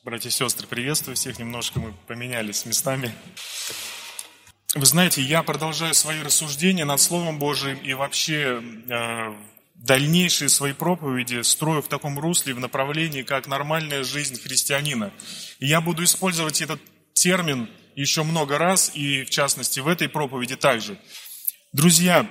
Братья и сестры, приветствую всех. Немножко мы поменялись местами. Вы знаете, я продолжаю свои рассуждения над Словом Божиим и вообще дальнейшие свои проповеди строю в таком русле, в направлении, как нормальная жизнь христианина. И я буду использовать этот термин еще много раз, и в частности в этой проповеди также. Друзья,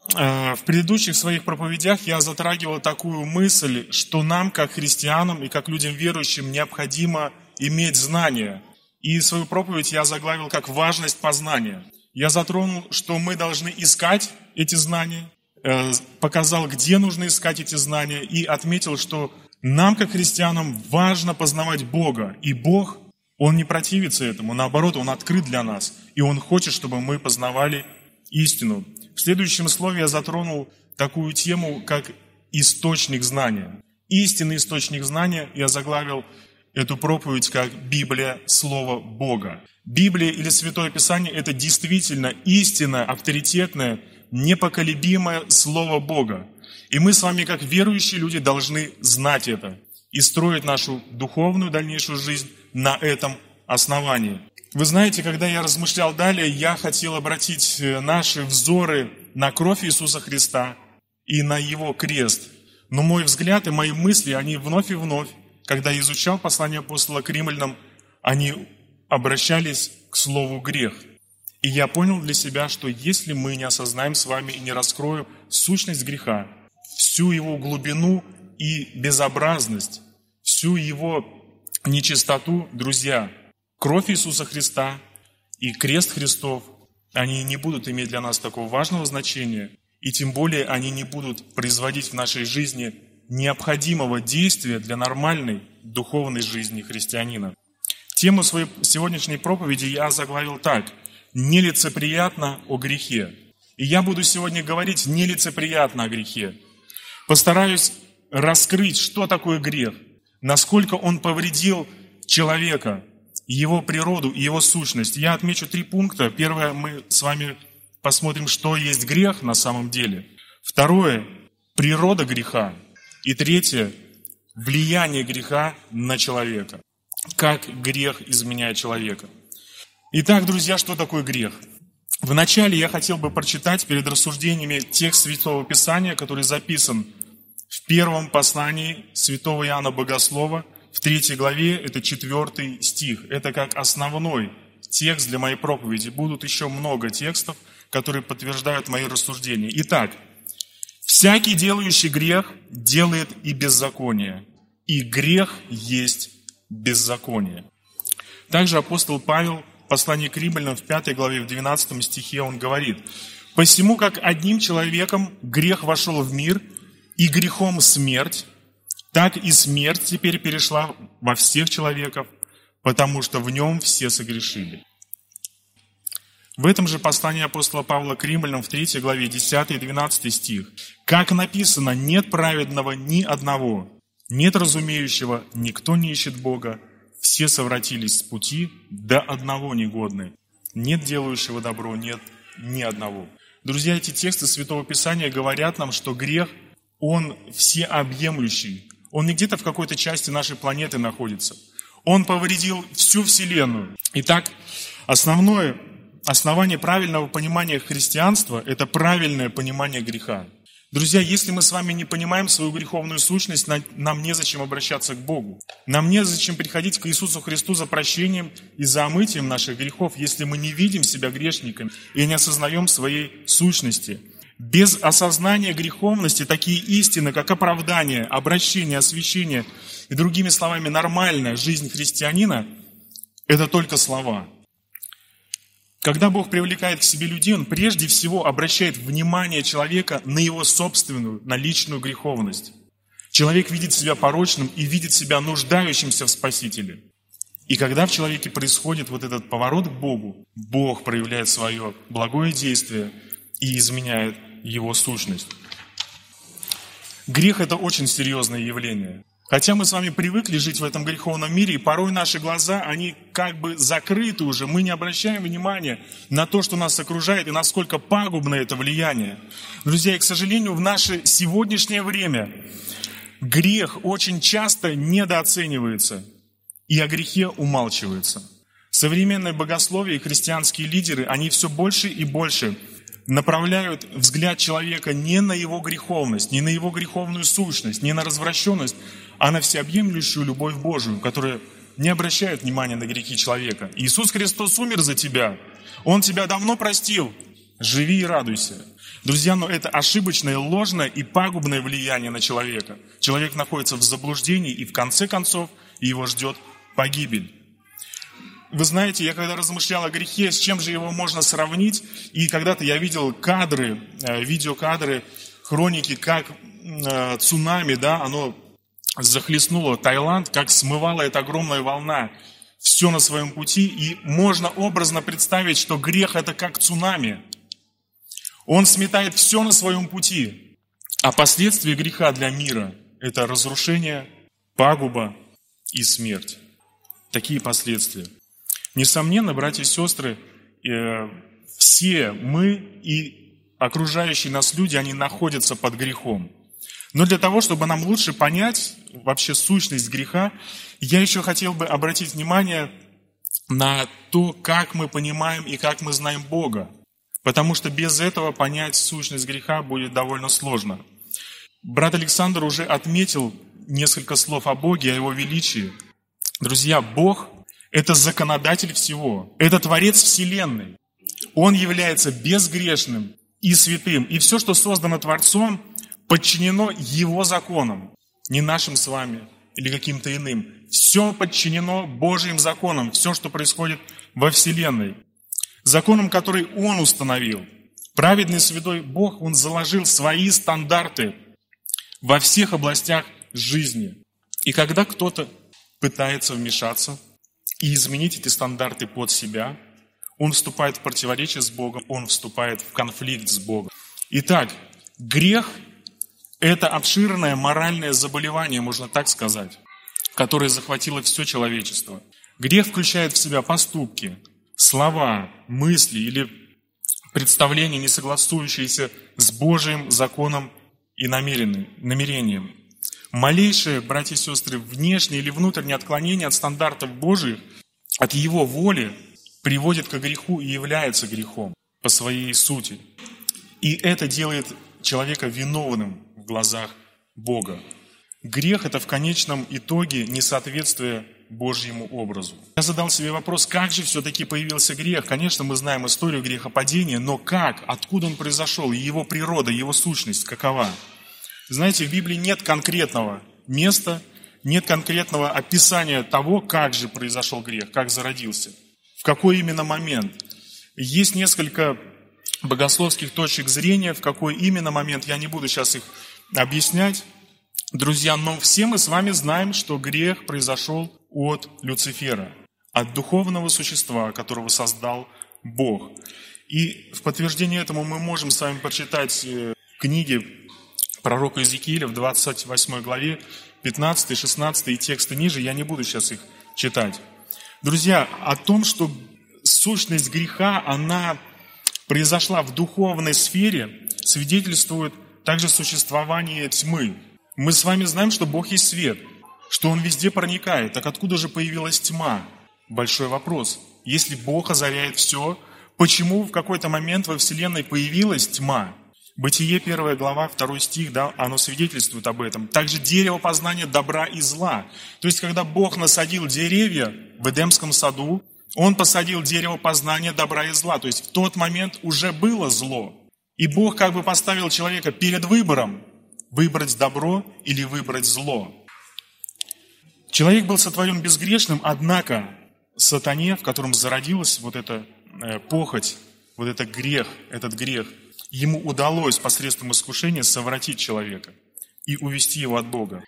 в предыдущих своих проповедях я затрагивал такую мысль, что нам, как христианам и как людям верующим, необходимо иметь знания. И свою проповедь я заглавил как «Важность познания». Я затронул, что мы должны искать эти знания, показал, где нужно искать эти знания, и отметил, что нам, как христианам, важно познавать Бога. И Бог, Он не противится этому, наоборот, Он открыт для нас, и Он хочет, чтобы мы познавали истину. В следующем слове я затронул такую тему, как источник знания. Истинный источник знания я заглавил эту проповедь как Библия, Слово Бога. Библия или Святое Писание – это действительно истинное, авторитетное, непоколебимое Слово Бога. И мы с вами, как верующие люди, должны знать это и строить нашу духовную дальнейшую жизнь на этом основании. Вы знаете, когда я размышлял далее, я хотел обратить наши взоры на кровь Иисуса Христа и на Его крест. Но мой взгляд и мои мысли, они вновь и вновь, когда я изучал послание апостола к римлянам, они обращались к слову «грех». И я понял для себя, что если мы не осознаем с вами и не раскроем сущность греха, всю его глубину и безобразность, всю его нечистоту, друзья, кровь Иисуса Христа и крест Христов, они не будут иметь для нас такого важного значения, и тем более они не будут производить в нашей жизни необходимого действия для нормальной духовной жизни христианина. Тему своей сегодняшней проповеди я заглавил так: «Нелицеприятно о грехе». И я буду сегодня говорить нелицеприятно о грехе. Постараюсь раскрыть, что такое грех, насколько он повредил человека, его природу и его сущность. Я отмечу 3 пункта. Первое, мы с вами посмотрим, что есть грех на самом деле. Второе, природа греха. И третье, влияние греха на человека. Как грех изменяет человека. Итак, друзья, что такое грех? Вначале я хотел бы прочитать перед рассуждениями текст Святого Писания, который записан в первом послании святого Иоанна Богослова, в 3 главе, это 4 стих. Это как основной текст для моей проповеди. Будут еще много текстов, которые подтверждают мои рассуждения. Итак, «Всякий, делающий грех, делает и беззаконие, и грех есть беззаконие». Также апостол Павел в послании к римлянам в 5 главе, в 12 стихе он говорит: «Посему, как одним человеком грех вошел в мир, и грехом смерть, так и смерть теперь перешла во всех человеков, потому что в нем все согрешили». В этом же послании апостола Павла к римлянам в 3 главе 10 и 12 стих: «Как написано, нет праведного ни одного, нет разумеющего, никто не ищет Бога, все совратились с пути, до одного негодны, нет делающего добро, нет ни одного». Друзья, эти тексты Святого Писания говорят нам, что грех, он всеобъемлющий. Он не где-то в какой-то части нашей планеты находится. Он повредил всю Вселенную. Итак, основание правильного понимания христианства – это правильное понимание греха. Друзья, если мы с вами не понимаем свою греховную сущность, нам незачем обращаться к Богу. Нам незачем приходить к Иисусу Христу за прощением и за омытием наших грехов, если мы не видим себя грешниками и не осознаем своей сущности. Без осознания греховности такие истины, как оправдание, обращение, освящение и, другими словами, нормальная жизнь христианина – это только слова. Когда Бог привлекает к себе людей, Он прежде всего обращает внимание человека на его собственную, на личную греховность. Человек видит себя порочным и видит себя нуждающимся в Спасителе. И когда в человеке происходит вот этот поворот к Богу, Бог проявляет свое благое действие и изменяет его сущность. Грех – это очень серьезное явление. Хотя мы с вами привыкли жить в этом греховном мире, и порой наши глаза, они как бы закрыты уже. Мы не обращаем внимания на то, что нас окружает, и насколько пагубно это влияние. Друзья, и, к сожалению, в наше сегодняшнее время грех очень часто недооценивается. и о грехе умалчивается. Современное богословие и христианские лидеры, они все больше и больше направляют взгляд человека не на его греховность, не на его греховную сущность, не на развращенность, а на всеобъемлющую любовь Божию, которая не обращает внимания на грехи человека. Иисус Христос умер за тебя. Он тебя давно простил. Живи и радуйся. Друзья, но это ошибочное, ложное и пагубное влияние на человека. Человек находится в заблуждении, и в конце концов его ждет погибель. Вы знаете, я когда размышлял о грехе, с чем же его можно сравнить, и когда-то я видел кадры, видеокадры, хроники, как цунами, оно захлестнуло Таиланд, как смывала эта огромная волна все на своем пути, и можно образно представить, что грех это как цунами. Он сметает все на своем пути, а последствия греха для мира – это разрушение, пагуба и смерть. Такие последствия. Несомненно, братья и сестры, все мы и окружающие нас люди, они находятся под грехом. Но для того, чтобы нам лучше понять вообще сущность греха, я еще хотел бы обратить внимание на то, как мы понимаем и как мы знаем Бога. Потому что без этого понять сущность греха будет довольно сложно. Брат Александр уже отметил несколько слов о Боге, о Его величии. Друзья, Бог – это законодатель всего, это Творец Вселенной. Он является безгрешным и святым. И все, что создано Творцом, подчинено Его законам, не нашим с вами или каким-то иным. Все подчинено Божьим законам, все, что происходит во Вселенной. Законом, который Он установил. Праведный святой Бог, Он заложил свои стандарты во всех областях жизни. И когда кто-то пытается вмешаться и изменить эти стандарты под себя, он вступает в противоречие с Богом, он вступает в конфликт с Богом. Итак, грех – это обширное моральное заболевание, можно так сказать, которое захватило все человечество. Грех включает в себя поступки, слова, мысли или представления, не согласующиеся с Божьим законом и намерением. Малейшее, братья и сестры, внешнее или внутреннее отклонение от стандартов Божьих, от Его воли, приводит к греху и является грехом по своей сути. И это делает человека виновным в глазах Бога. Грех – это в конечном итоге несоответствие Божьему образу. Я задал себе вопрос, как же все-таки появился грех? Конечно, мы знаем историю грехопадения, но как? Откуда он произошел? И его природа, его сущность какова? Знаете, в Библии нет конкретного места, нет конкретного описания того, как же произошел грех, как зародился, в какой именно момент. Есть несколько богословских точек зрения, в какой именно момент, я не буду сейчас их объяснять, друзья, но все мы с вами знаем, что грех произошел от Люцифера, от духовного существа, которого создал Бог. И в подтверждение этому мы можем с вами прочитать книги пророка Иезекииля в 28 главе, 15, 16 и тексты ниже, я не буду сейчас их читать. Друзья, о том, что сущность греха, она произошла в духовной сфере, свидетельствует также существование тьмы. Мы с вами знаем, что Бог есть свет, что Он везде проникает. Так откуда же появилась тьма? Большой вопрос. Если Бог озаряет все, почему в какой-то момент во Вселенной появилась тьма? Бытие 1 глава, 2 стих, оно свидетельствует об этом. Также дерево познания добра и зла. То есть, когда Бог насадил деревья в Эдемском саду, Он посадил дерево познания добра и зла. То есть, в тот момент уже было зло. И Бог как бы поставил человека перед выбором, выбрать добро или выбрать зло. Человек был сотворен безгрешным, однако сатане, в котором зародилась вот эта похоть, вот этот грех, ему удалось посредством искушения совратить человека и увести его от Бога.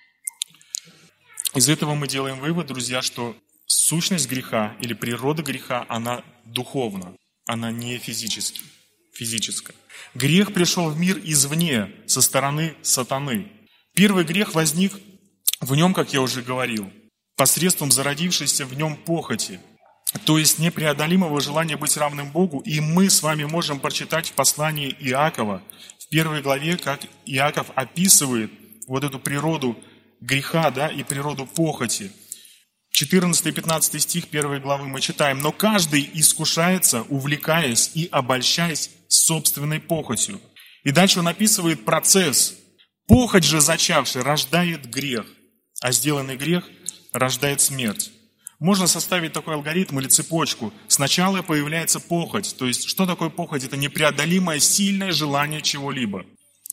Из этого мы делаем вывод, друзья, что сущность греха или природа греха, она духовна, она не физическая. Грех пришел в мир извне, со стороны сатаны. Первый грех возник в нем, как я уже говорил, посредством зародившейся в нем похоти, то есть непреодолимого желания быть равным Богу. И мы с вами можем прочитать в послании Иакова, в 1 главе, как Иаков описывает вот эту природу греха, и природу похоти. 14 и 15 стих 1 главы мы читаем. «Но каждый искушается, увлекаясь и обольщаясь собственной похотью». И дальше он описывает процесс. «Похоть же зачавший рождает грех, а сделанный грех рождает смерть». Можно составить такой алгоритм или цепочку. Сначала появляется похоть. То есть, что такое похоть? Это непреодолимое сильное желание чего-либо.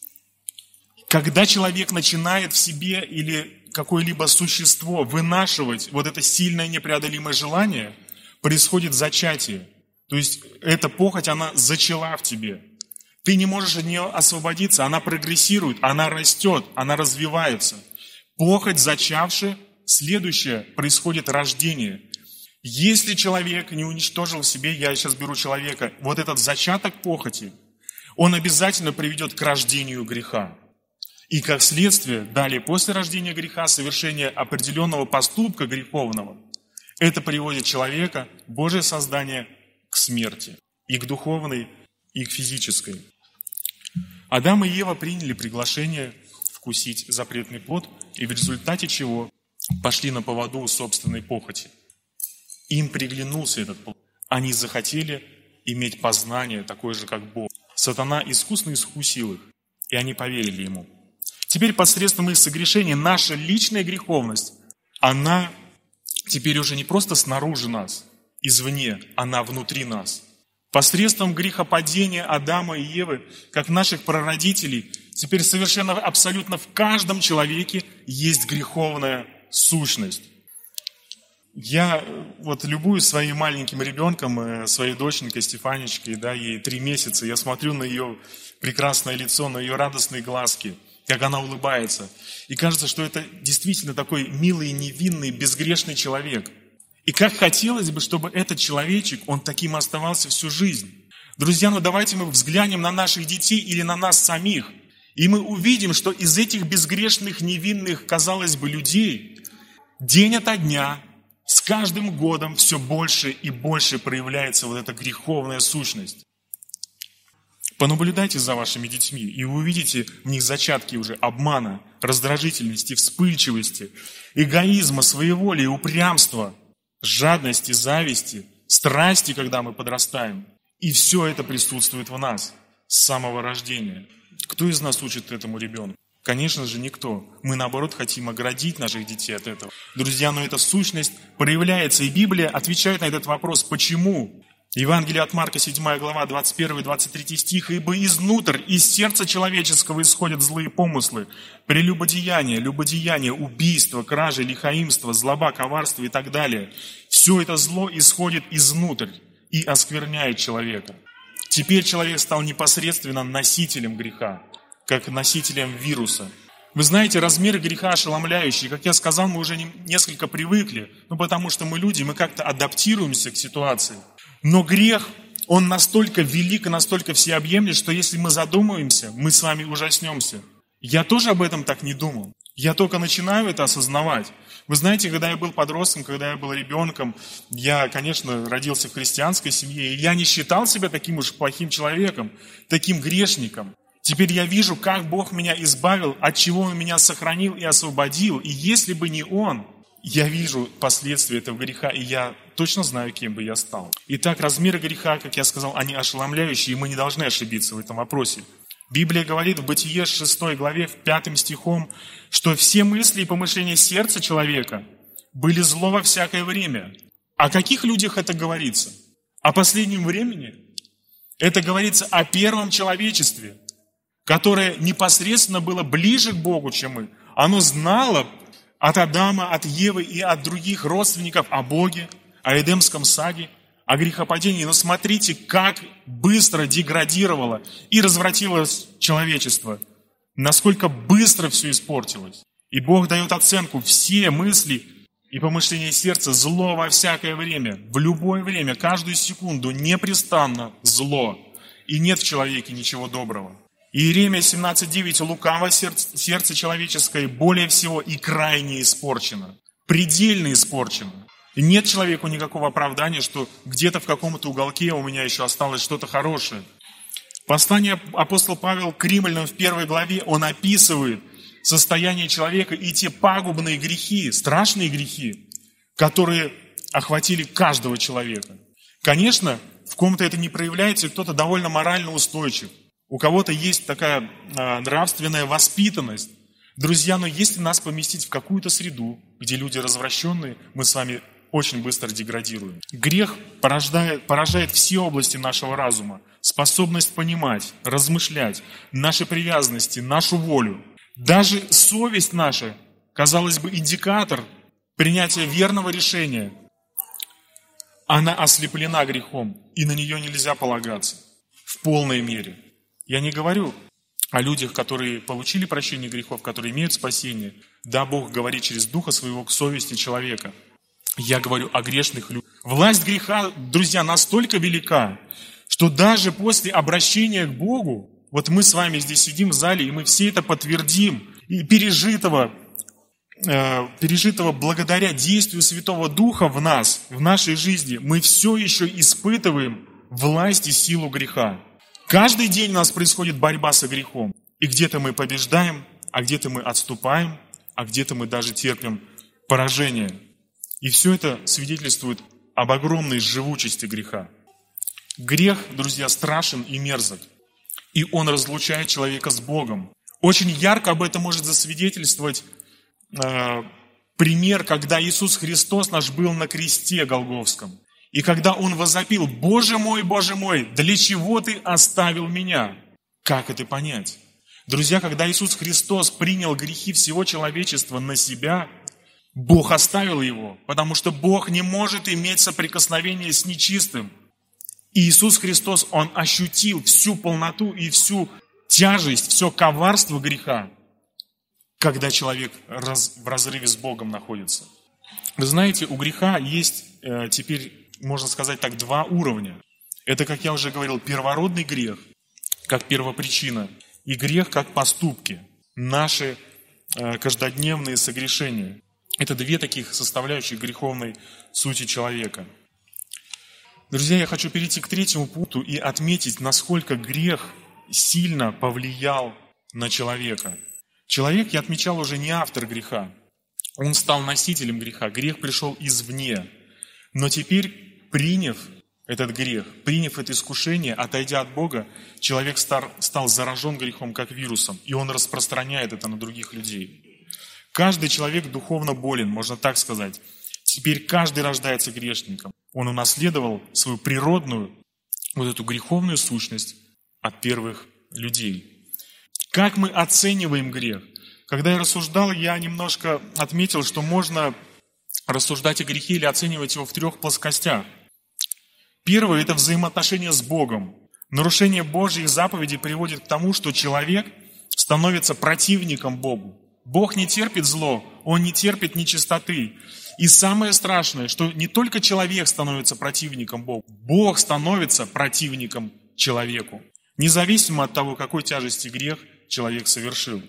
Когда человек начинает в себе или какое-либо существо вынашивать вот это сильное непреодолимое желание, происходит зачатие. То есть, эта похоть, она зачала в тебе. Ты не можешь от нее освободиться, она прогрессирует, она растет, она развивается. Похоть зачавшая, следующее, происходит рождение. Если человек не уничтожил в себе, я сейчас беру человека, вот этот зачаток похоти, он обязательно приведет к рождению греха. И как следствие, далее после рождения греха, совершение определенного поступка греховного, это приводит человека, Божие создание, к смерти. И к духовной, и к физической. Адам и Ева приняли приглашение вкусить запретный плод, и в результате чего пошли на поводу собственной похоти. Им приглянулся этот плод. Они захотели иметь познание такое же, как Бог. Сатана искусно искусил их, и они поверили ему. Теперь посредством их согрешения наша личная греховность, она теперь уже не просто снаружи нас, извне, она внутри нас. Посредством грехопадения Адама и Евы, как наших прародителей, теперь совершенно абсолютно в каждом человеке есть греховная сущность. Я вот любуюсь своим маленьким ребенком, своей доченькой Стефанечкой, да, ей 3 месяца, я смотрю на ее прекрасное лицо, на ее радостные глазки, как она улыбается. И кажется, что это действительно такой милый, невинный, безгрешный человек. И как хотелось бы, чтобы этот человечек, он таким оставался всю жизнь. Друзья, ну давайте мы взглянем на наших детей или на нас самих, и мы увидим, что из этих безгрешных, невинных, казалось бы, людей, день ото дня, с каждым годом все больше и больше проявляется вот эта греховная сущность. Понаблюдайте за вашими детьми, и вы увидите в них зачатки уже обмана, раздражительности, вспыльчивости, эгоизма, своеволия, упрямства, жадности, зависти, страсти, когда мы подрастаем. И все это присутствует в нас с самого рождения. Кто из нас учит этому ребенку? Конечно же, никто. Мы, наоборот, хотим оградить наших детей от этого. Друзья, но эта сущность проявляется, и Библия отвечает на этот вопрос. Почему? Евангелие от Марка, 7 глава, 21-23 стих. «Ибо изнутр, из сердца человеческого исходят злые помыслы, прелюбодеяние, любодеяние, убийство, кражи, лихаимство, злоба, коварство и так далее. Все это зло исходит изнутрь и оскверняет человека». Теперь человек стал непосредственно носителем греха, как носителем вируса. Вы знаете, размеры греха ошеломляющие. Как я сказал, мы уже несколько привыкли, потому что мы люди, мы как-то адаптируемся к ситуации. Но грех, он настолько велик и настолько всеобъемлющ, что если мы задумаемся, мы с вами ужаснемся. Я тоже об этом так не думал. Я только начинаю это осознавать. Вы знаете, когда я был подростком, когда я был ребенком, я, конечно, родился в христианской семье, и я не считал себя таким уж плохим человеком, таким грешником. Теперь я вижу, как Бог меня избавил, от чего Он меня сохранил и освободил. И если бы не Он, я вижу последствия этого греха, и я точно знаю, кем бы я стал. Итак, размеры греха, как я сказал, они ошеломляющие, и мы не должны ошибиться в этом вопросе. Библия говорит в Бытие 6 главе, 5 стихом, что все мысли и помышления сердца человека были зло во всякое время. О каких людях это говорится? О последнем времени? Это говорится о первом человечестве, которое непосредственно было ближе к Богу, чем мы. Оно знало от Адама, от Евы и от других родственников о Боге, о Эдемском саде, о грехопадении. Но смотрите, как быстро деградировало и развратилось человечество. Насколько быстро все испортилось. И Бог дает оценку: все мысли и помышления сердца зло во всякое время, в любое время, каждую секунду, непрестанно зло. И нет в человеке ничего доброго. Иеремия 17:9: лукаво сердце человеческое более всего и крайне испорчено, предельно испорчено. И нет человеку никакого оправдания, что где-то в каком-то уголке у меня еще осталось что-то хорошее. Послание апостол Павел к Римлянам в 1 главе, он описывает состояние человека и те пагубные грехи, страшные грехи, которые охватили каждого человека. Конечно, в ком-то это не проявляется, кто-то довольно морально устойчив. У кого-то есть такая нравственная воспитанность. Друзья, но если нас поместить в какую-то среду, где люди развращенные, мы с вами очень быстро деградируем. Грех поражает все области нашего разума. Способность понимать, размышлять, наши привязанности, нашу волю. Даже совесть наша, казалось бы, индикатор принятия верного решения. Она ослеплена грехом, и на нее нельзя полагаться в полной мере. Я не говорю о людях, которые получили прощение грехов, которые имеют спасение. Да, Бог говорит через Духа Своего к совести человека. Я говорю о грешных людях. Власть греха, друзья, настолько велика, что даже после обращения к Богу, вот мы с вами здесь сидим в зале, и мы все это подтвердим, и пережитого благодаря действию Святого Духа в нас, в нашей жизни, мы все еще испытываем власть и силу греха. Каждый день у нас происходит борьба со грехом. И где-то мы побеждаем, а где-то мы отступаем, а где-то мы даже терпим поражение. И все это свидетельствует об огромной живучести греха. Грех, друзья, страшен и мерзок. И он разлучает человека с Богом. Очень ярко об этом может засвидетельствовать пример, когда Иисус Христос наш был на кресте Голгофском. И когда Он возопил: Боже мой, для чего Ты оставил меня?» Как это понять? Друзья, когда Иисус Христос принял грехи всего человечества на себя, Бог оставил Его, потому что Бог не может иметь соприкосновение с нечистым. И Иисус Христос, Он ощутил всю полноту и всю тяжесть, все коварство греха, когда человек в разрыве с Богом находится. Вы знаете, у греха есть теперь, можно сказать так, два уровня. Это, как я уже говорил, первородный грех, как первопричина, и грех как поступки, наши каждодневные согрешения. Это две таких составляющих греховной сути человека. Друзья, я хочу перейти к третьему пункту и отметить, насколько грех сильно повлиял на человека. Человек, я отмечал, уже не автор греха. Он стал носителем греха. Грех пришел извне. Но теперь, приняв этот грех, приняв это искушение, отойдя от Бога, человек стал заражен грехом как вирусом, и он распространяет это на других людей. Каждый человек духовно болен, можно так сказать. Теперь каждый рождается грешником. Он унаследовал свою природную, вот эту греховную сущность от первых людей. Как мы оцениваем грех? Когда я рассуждал, я немножко отметил, что можно рассуждать о грехе или оценивать его в трех плоскостях. Первое – это взаимоотношения с Богом. Нарушение Божьих заповедей приводит к тому, что человек становится противником Богу. Бог не терпит зло, Он не терпит нечистоты. И самое страшное, что не только человек становится противником Богу, Бог становится противником человеку, независимо от того, какой тяжести грех человек совершил.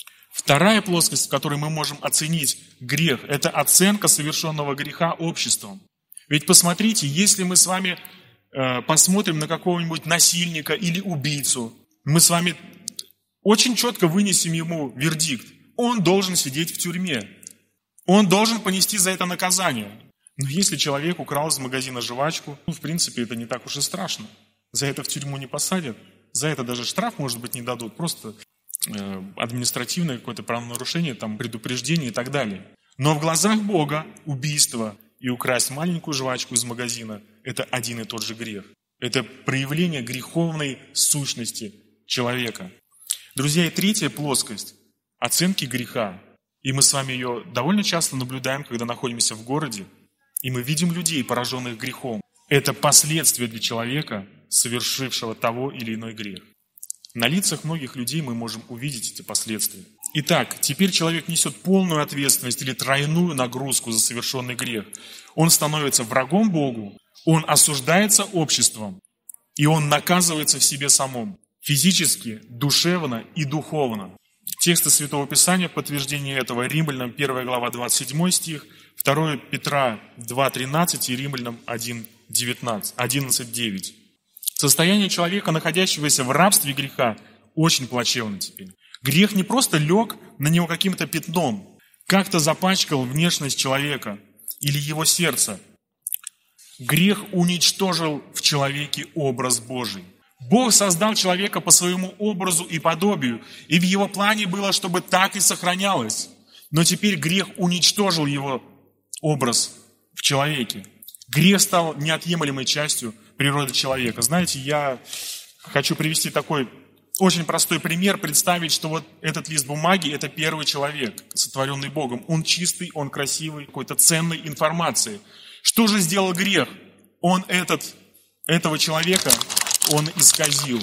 Вторая плоскость, в которой мы можем оценить грех, это оценка совершенного греха обществом. Ведь посмотрите, если мы с вами посмотрим на какого-нибудь насильника или убийцу, мы с вами очень четко вынесем ему вердикт. Он должен сидеть в тюрьме. Он должен понести за это наказание. Но если человек украл из магазина жвачку, в принципе, это не так уж и страшно. За это в тюрьму не посадят, за это даже штраф, может быть, не дадут. Просто административное какое-то правонарушение, там, предупреждение и так далее. Но в глазах Бога убийство и украсть маленькую жвачку из магазина – это один и тот же грех. Это проявление греховной сущности человека. Друзья, и третья плоскость – оценки греха. И мы с вами ее довольно часто наблюдаем, когда находимся в городе, и мы видим людей, пораженных грехом. Это последствия для человека, совершившего того или иной грех. На лицах многих людей мы можем увидеть эти последствия. Итак, теперь человек несет полную ответственность или тройную нагрузку за совершенный грех. Он становится врагом Богу, он осуждается обществом, и он наказывается в себе самом, физически, душевно и духовно. Тексты Святого Писания в подтверждение этого: Римлянам 1 глава 27 стих, 2 Петра 2:13 и Римлянам 11:9. Состояние человека, находящегося в рабстве греха, очень плачевно теперь. Грех не просто лег на него каким-то пятном, как-то запачкал внешность человека, или его сердца. Грех уничтожил в человеке образ Божий. Бог создал человека по своему образу и подобию, и в его плане было, чтобы так и сохранялось. Но теперь грех уничтожил его образ в человеке. Грех стал неотъемлемой частью природы человека. Знаете, я хочу привести такой очень простой пример, представить, что вот этот лист бумаги – это первый человек, сотворенный Богом. Он чистый, он красивый, какой-то ценной информации. Что же сделал грех? Он этого человека, он исказил.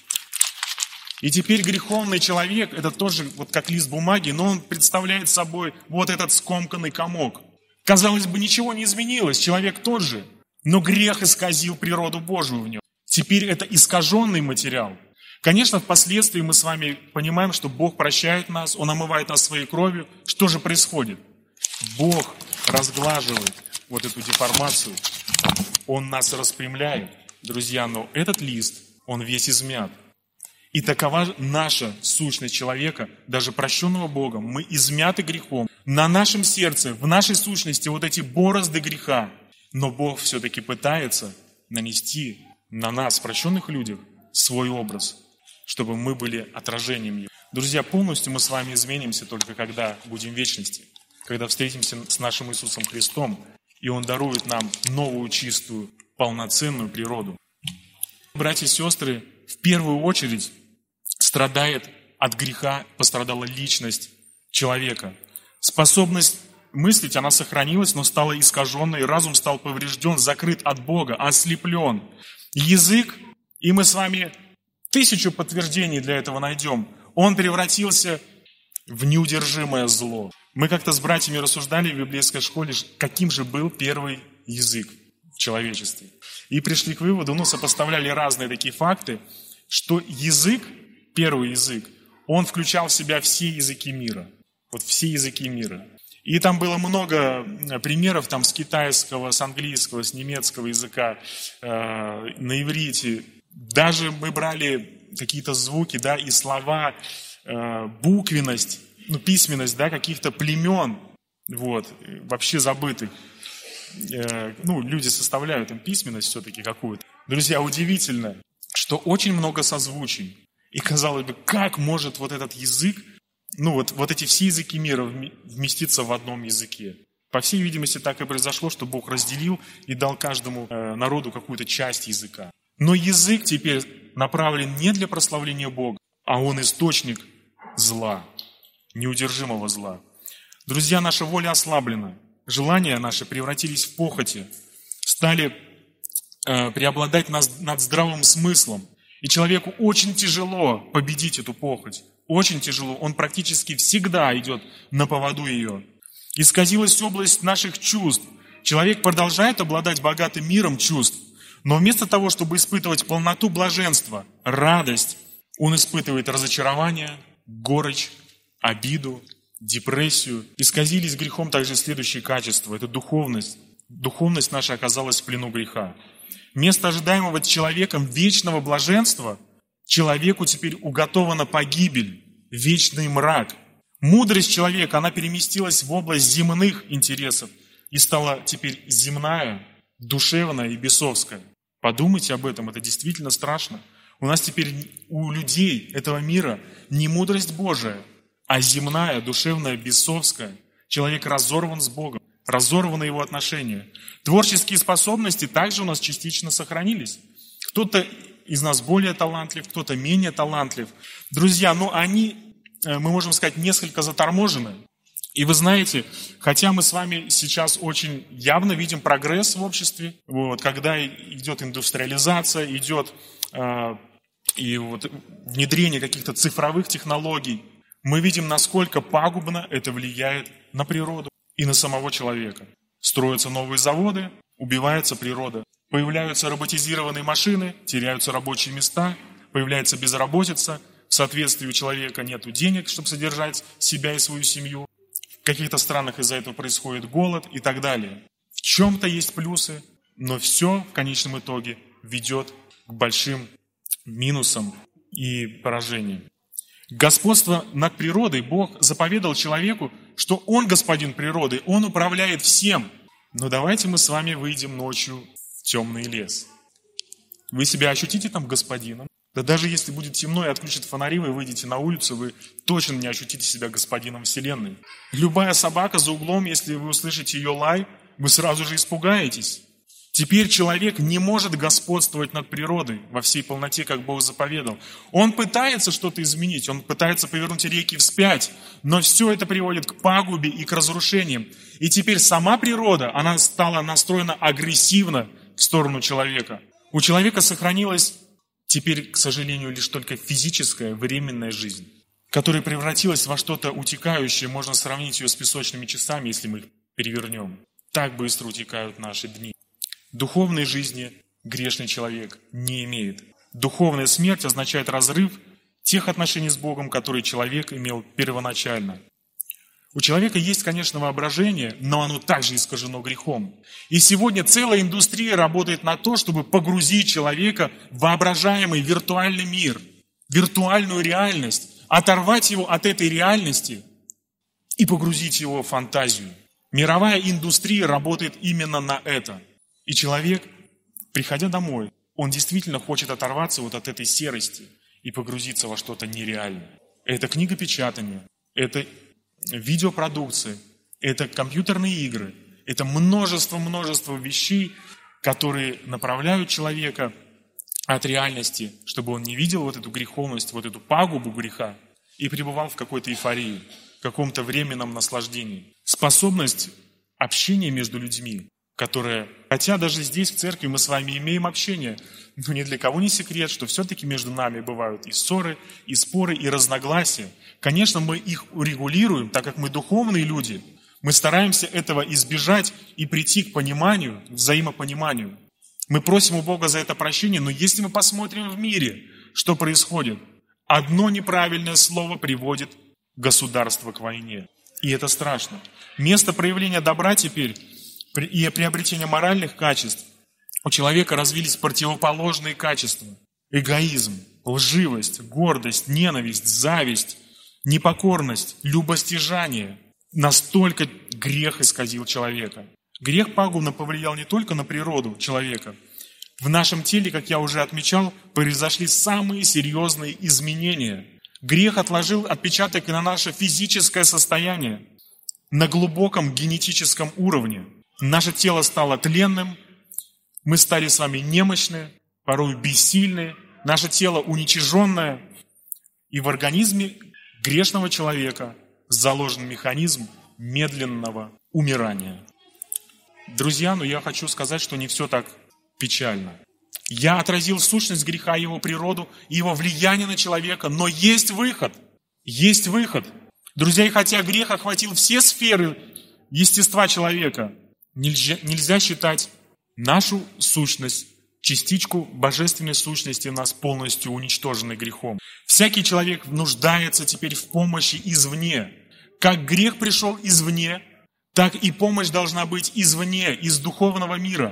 И теперь греховный человек – это тоже вот как лист бумаги, но он представляет собой вот этот скомканный комок. Казалось бы, ничего не изменилось, человек тот же, но грех исказил природу Божию в нем. Теперь это искаженный материал. Конечно, впоследствии мы с вами понимаем, что Бог прощает нас, Он омывает нас своей кровью. Что же происходит? Бог разглаживает вот эту деформацию, Он нас распрямляет. Друзья, но этот лист, он весь измят. И такова наша сущность человека, даже прощенного Богом. Мы измяты грехом. На нашем сердце, в нашей сущности вот эти борозды греха. Но Бог все-таки пытается нанести на нас, прощенных людях, свой образ, чтобы мы были отражением Его. Друзья, полностью мы с вами изменимся только когда будем в вечности, когда встретимся с нашим Иисусом Христом, и Он дарует нам новую, чистую, полноценную природу. Братья и сестры, в первую очередь от греха пострадала личность человека. Способность мыслить, она сохранилась, но стала искаженной, разум стал поврежден, закрыт от Бога, ослеплен. Язык, и мы с вами 1000 подтверждений для этого найдем, он превратился в неудержимое зло. Мы как-то с братьями рассуждали в библейской школе, каким же был первый язык в человечестве. И пришли к выводу, сопоставляли разные такие факты, что язык, первый язык, он включал в себя все языки мира. Вот все языки мира. И там было много примеров с китайского, с английского, с немецкого языка, на иврите. Даже мы брали какие-то звуки, и слова, буквенность, письменность, каких-то племен, вообще забытых. Люди составляют им письменность все-таки какую-то. Друзья, удивительно, что очень много созвучий. И казалось бы, как может вот этот язык, вот эти все языки мира вместиться в одном языке? По всей видимости, так и произошло, что Бог разделил и дал каждому народу какую-то часть языка. Но язык теперь направлен не для прославления Бога, а он источник зла, неудержимого зла. Друзья, наша воля ослаблена, желания наши превратились в похоти, стали преобладать над здравым смыслом. И человеку очень тяжело победить эту похоть. Очень тяжело. Он практически всегда идет на поводу ее. Исказилась область наших чувств. Человек продолжает обладать богатым миром чувств, но вместо того, чтобы испытывать полноту блаженства, радость, он испытывает разочарование, горечь, обиду, депрессию. Исказились грехом также следующие качества. Это духовность. Духовность наша оказалась в плену греха. Вместо ожидаемого человеком вечного блаженства человеку теперь уготована погибель, вечный мрак. Мудрость человека, она переместилась в область земных интересов и стала теперь земная, душевная и бесовская. Подумайте об этом, это действительно страшно. У нас теперь, у людей этого мира не мудрость Божия, а земная, душевная, бесовская. Человек разорван с Богом, разорваны его отношения. Творческие способности также у нас частично сохранились. Кто-то из нас более талантлив, кто-то менее талантлив. Друзья, они, мы можем сказать, несколько заторможены. И вы знаете, хотя мы с вами сейчас очень явно видим прогресс в обществе, когда идет индустриализация, идет внедрение каких-то цифровых технологий, мы видим, насколько пагубно это влияет на природу и на самого человека. Строятся новые заводы, убивается природа. Появляются роботизированные машины, теряются рабочие места, появляется безработица, в соответствии у человека нет денег, чтобы содержать себя и свою семью. В каких-то странах из-за этого происходит голод и так далее. В чем-то есть плюсы, но все в конечном итоге ведет к большим минусам и поражениям. Господство над природой Бог заповедал человеку, что Он господин природы, Он управляет всем. Но давайте мы с вами выйдем ночью в темный лес. Вы себя ощутите там господином? Да даже если будет темно и отключат фонари, вы выйдете на улицу, вы точно не ощутите себя господином вселенной. Любая собака за углом, если вы услышите ее лай, вы сразу же испугаетесь. Теперь человек не может господствовать над природой во всей полноте, как Бог заповедал. Он пытается что-то изменить, он пытается повернуть реки вспять, но все это приводит к пагубе и к разрушениям. И теперь сама природа, она стала настроена агрессивно в сторону человека. У человека сохранилась теперь, к сожалению, лишь только физическая временная жизнь, которая превратилась во что-то утекающее, можно сравнить ее с песочными часами, если мы их перевернем. Так быстро утекают наши дни. Духовной жизни грешный человек не имеет. Духовная смерть означает разрыв тех отношений с Богом, которые человек имел первоначально. У человека есть, конечно, воображение, но оно также искажено грехом. И сегодня целая индустрия работает на то, чтобы погрузить человека в воображаемый виртуальный мир, виртуальную реальность, оторвать его от этой реальности и погрузить его в фантазию. Мировая индустрия работает именно на это. И человек, приходя домой, он действительно хочет оторваться вот от этой серости и погрузиться во что-то нереальное. Это книгопечатание, это видеопродукция, это компьютерные игры, это множество вещей, которые направляют человека от реальности, чтобы он не видел вот эту греховность, вот эту пагубу греха и пребывал в какой-то эйфории, в каком-то временном наслаждении. Способность общения между людьми, которая, хотя даже здесь, в церкви, мы с вами имеем общение, но ни для кого не секрет, что все-таки между нами бывают и ссоры, и споры, и разногласия. Конечно, мы их урегулируем, так как мы духовные люди. Мы стараемся этого избежать и прийти к пониманию, взаимопониманию. Мы просим у Бога за это прощение, но если мы посмотрим в мире, что происходит, одно неправильное слово приводит государство к войне. И это страшно. Место проявления добра теперь и приобретения моральных качеств у человека развились противоположные качества. Эгоизм, лживость, гордость, ненависть, зависть, непокорность, любостяжание. Настолько грех исказил человека. Грех пагубно повлиял не только на природу человека. В нашем теле, как я уже отмечал, произошли самые серьезные изменения. Грех отложил отпечаток и на наше физическое состояние, на глубоком генетическом уровне. Наше тело стало тленным, мы стали с вами немощны, порой бессильны, наше тело уничиженное. И в организме грешного человека заложен механизм медленного умирания. Друзья, я хочу сказать, что не все так печально. Я отразил сущность греха, его природу, его влияние на человека, но есть выход. Есть выход. Друзья, и хотя грех охватил все сферы естества человека, нельзя считать нашу сущность, частичку божественной сущности в нас полностью уничтоженной грехом. Всякий человек нуждается теперь в помощи извне. Как грех пришел извне, так и помощь должна быть извне, из духовного мира.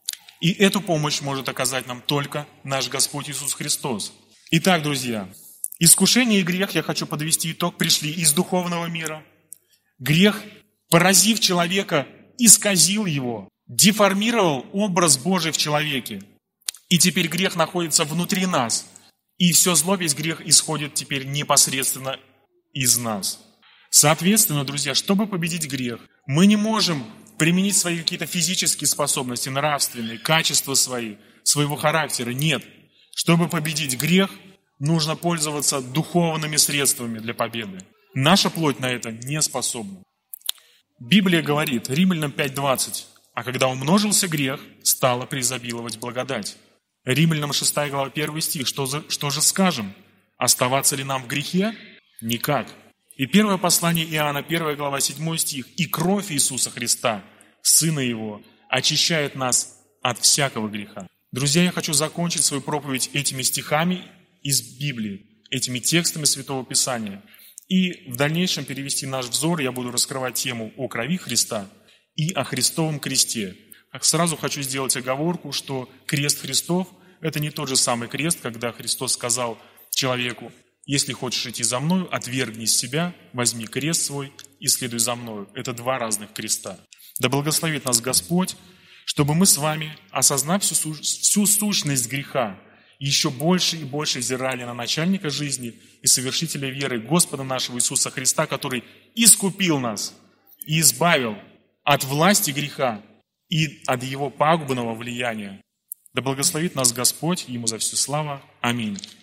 И эту помощь может оказать нам только наш Господь Иисус Христос. Итак, друзья, искушение и грех, я хочу подвести итог, пришли из духовного мира. Грех, поразив человека, исказил его, деформировал образ Божий в человеке. И теперь грех находится внутри нас. И все зло, весь грех исходит теперь непосредственно из нас. Соответственно, друзья, чтобы победить грех, мы не можем применить свои какие-то физические способности, нравственные, качества своего характера. Нет. Чтобы победить грех, нужно пользоваться духовными средствами для победы. Наша плоть на это не способна. Библия говорит, Римлянам 5:20, а когда умножился грех, стала преизобиловать благодать. Римлянам 6 глава 1 стих, что же скажем? Оставаться ли нам в грехе? Никак. И первое послание Иоанна, 1 глава 7 стих, и кровь Иисуса Христа, Сына Его, очищает нас от всякого греха. Друзья, я хочу закончить свою проповедь этими стихами из Библии, этими текстами Святого Писания. И в дальнейшем перевести наш взор, я буду раскрывать тему о крови Христа и о Христовом кресте. Сразу хочу сделать оговорку, что крест Христов – это не тот же самый крест, когда Христос сказал человеку, если хочешь идти за мною, отвергни себя, возьми крест свой и следуй за мною. Это два разных креста. Да благословит нас Господь, чтобы мы с вами, осознав всю сущность греха, еще больше и больше взирали на начальника жизни и совершителя веры Господа нашего Иисуса Христа, который искупил нас и избавил от власти греха и от его пагубного влияния. Да благословит нас Господь, Ему за всю славу. Аминь.